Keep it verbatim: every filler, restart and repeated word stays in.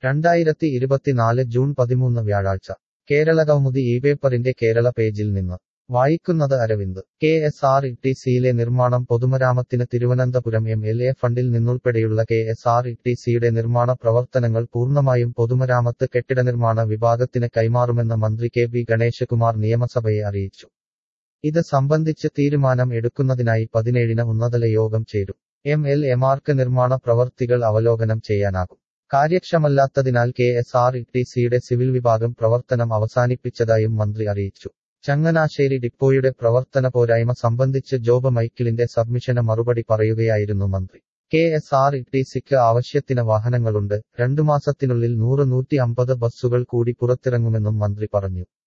രണ്ടായിരത്തി ഇരുപത്തിനാല് ജൂൺ പതിമൂന്ന് വ്യാഴാഴ്ച കേരളകൗമുദി ഈ പേപ്പറിന്റെ കേരള പേജിൽ നിന്ന് വായിക്കുന്നത് Aravind. K S R T സിയിലെ നിർമ്മാണം പൊതുമരാമത്തിന് തിരുവനന്തപുരം എം എൽ എ ഫണ്ടിൽ നിന്നുൾപ്പെടെയുള്ള കെ എസ് ആർ ടി സിയുടെ നിർമ്മാണ പ്രവർത്തനങ്ങൾ പൂർണ്ണമായും പൊതുമരാമത്ത് കെട്ടിടനിർമ്മാണ വിഭാഗത്തിന് കൈമാറുമെന്ന് മന്ത്രി കെ ബി ഗണേശകുമാർ നിയമസഭയെ അറിയിച്ചു. ഇത് സംബന്ധിച്ച് തീരുമാനം എടുക്കുന്നതിനായി പതിനേഴിന് ഉന്നതതല യോഗം ചേരും. എം എൽ എമാർക്ക് നിർമ്മാണ പ്രവർത്തികൾ അവലോകനം ചെയ്യാനാകും. കാര്യക്ഷമല്ലാത്തതിനാൽ കെ എസ് ആർ ടി സിയുടെ സിവിൽ വിഭാഗം പ്രവർത്തനം അവസാനിപ്പിച്ചതായും മന്ത്രി അറിയിച്ചു. ചങ്ങനാശ്ശേരി ഡിപ്പോയുടെ പ്രവർത്തന പോരായ്മ സംബന്ധിച്ച് ജോബ് മൈക്കിളിന്റെ സബ്മിഷന് മറുപടി പറയുകയായിരുന്നു മന്ത്രി. കെ എസ് ആർ ടി സിക്ക് ആവശ്യത്തിന് വാഹനങ്ങളുണ്ട്. രണ്ടു മാസത്തിനുള്ളിൽ നൂറ് നൂറ്റി അമ്പത് ബസ്സുകൾ കൂടി പുറത്തിറങ്ങുമെന്നും മന്ത്രി പറഞ്ഞു.